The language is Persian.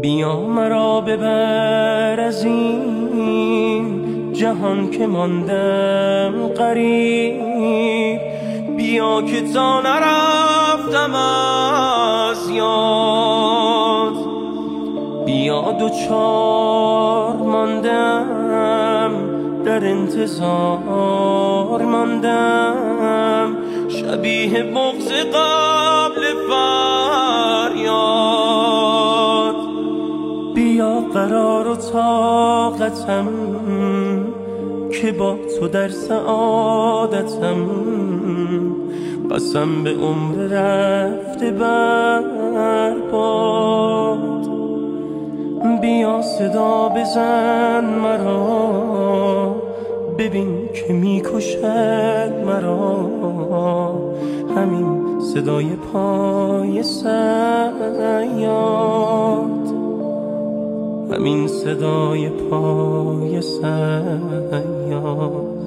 بیا مرا ببر از این جهان که ماندم غریب، بیا که تا نرفتم از یاد، بیا دوچار ماندم در انتظار ماندم، شبیه بغض قبل فریاد، بیا قرار و طاقتم که با تو در سعادتم، قسم به عمر رفته برباد، بیا صدا بزن مرا، ببین که میکشد مرا همین صدای پای صیاد، همین صدای پای صیاد.